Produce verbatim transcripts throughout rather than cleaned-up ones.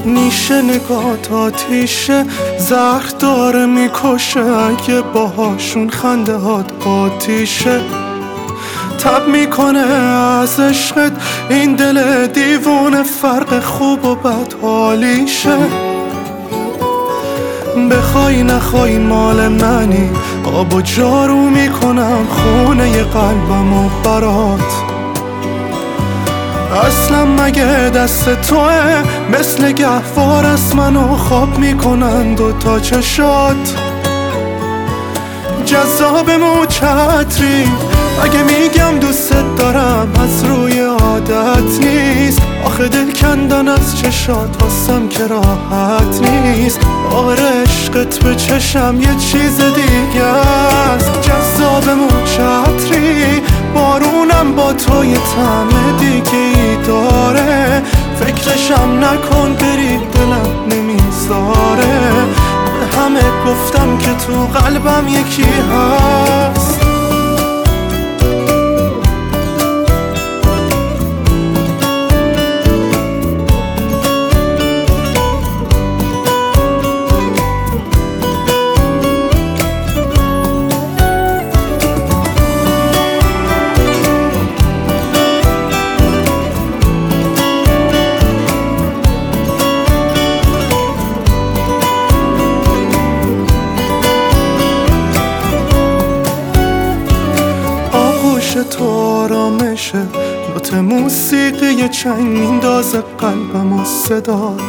نیشه نگات آتیشه، زهر داره میکشه اگه باهاشون خنده هات قاطیشه. تب میکنه از عشقت این دل دیوونه، فرق خوب و بد حالیشه. بخوای نخوای مال منی، آب و جارو میکنم خونه ی قلبم و برات. اصلا مگه دست توه؟ مثل گهوار از منو خواب میکنن دوتا چشات. جذاب مو چتری اگه میگم دوست دارم از روی عادت نیست. آخه دل کندن از چشات واسم که راحت نیست. آره عشقت به چشم یه چیز دیگه است. جذاب مو چتری بارونم با تو یه طعم دیگه ای داره. فکرشم نکن بری دلم نمیذاره. به همه گفتم که تو قلبم یکی هست. تو آرامشه، نوت موسیقی یه چنگ میندازه قلبم و صدات.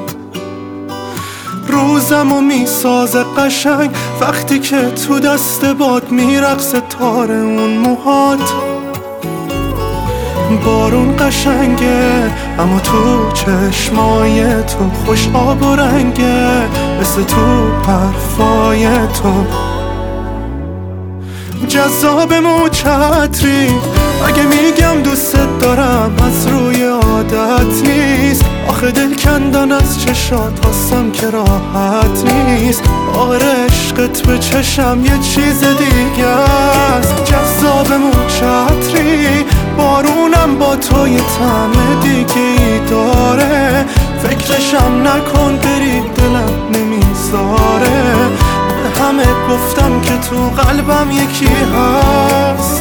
روزم و میسازه قشنگ وقتی که تو دست باد میرقصه تار اون موهات. بارون قشنگه اما تو چشمای تو خوش آب و رنگه، مثل تو حرفای تو. جذاب مو چتری اگه میگم دوست دارم از روی عادت نیست. آخه دل کندن از چشات واسم که راحت نیست. آره عشقت به چشم یه چیز دیگه است. جذاب مو چتری بارونم با تو یه طعم دیگه ای داره. فکرشم نکن بری دلم نمیذاره. همه گفتم که تو قلبم یکی هست.